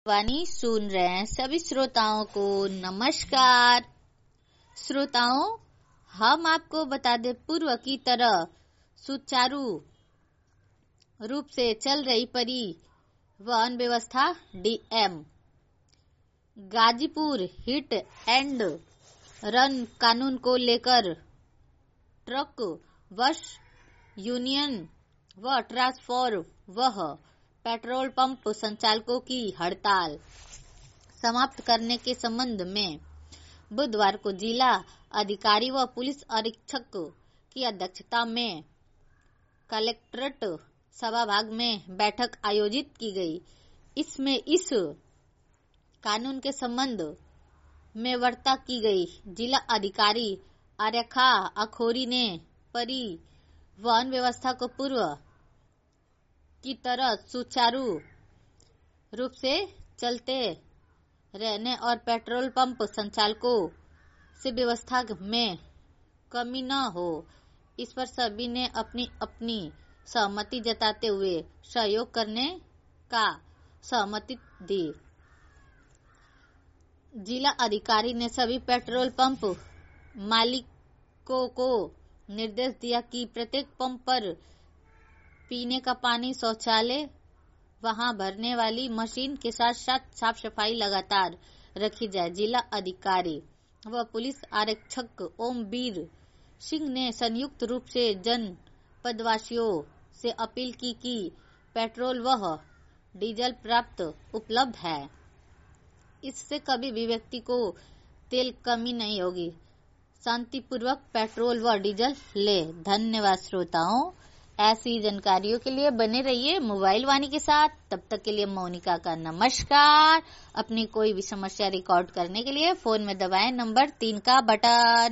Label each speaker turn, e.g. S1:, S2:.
S1: वाणी सुन रहे हैं सभी श्रोताओं को नमस्कार। श्रोताओं, हम आपको बता दें पूर्व की तरह सुचारू रूप से चल रही परिवहन व्यवस्था DM Ghazipur hit and run कानून को लेकर ट्रक बस यूनियन व ट्रांसपोर्ट व पेट्रोल पंप संचालकों की हड़ताल समाप्त करने के संबंध में बुधवार को जिला अधिकारी व पुलिस अधीक्षक की अध्यक्षता में कलेक्ट्रेट सभागार में बैठक आयोजित की गई। इसमें इस कानून के संबंध में वार्ता की गई। जिला अधिकारी आर्यखा अखोरी ने परिवहन व्यवस्था को पूर्व की तरह सुचारू रूप से चलते रहने और पेट्रोल पंप संचालकों से व्यवस्था में कमी न हो, इस पर सभी ने अपनी अपनी सहमति जताते हुए सहयोग करने का सहमति दी। जिला अधिकारी ने सभी पेट्रोल पंप मालिकों को निर्देश दिया कि प्रत्येक पंप पर पीने का पानी, शौचालय, वहां भरने वाली मशीन के साथ साथ साफ सफाई लगातार रखी जाए। जिला अधिकारी व पुलिस आरक्षक ओमवीर सिंह ने संयुक्त रूप से जनपदवासियों से अपील की कि पेट्रोल व डीजल पर्याप्त उपलब्ध है, इससे कभी भी व्यक्ति को तेल कमी नहीं होगी। शांतिपूर्वक पेट्रोल व डीजल ले। धन्यवाद श्रोताओं। ऐसी जानकारियों के लिए बने रहिए मोबाइल वाणी के साथ। तब तक के लिए मोनिका का नमस्कार। अपनी कोई भी समस्या रिकॉर्ड करने के लिए फोन में दबाएं नंबर 3 का बटन।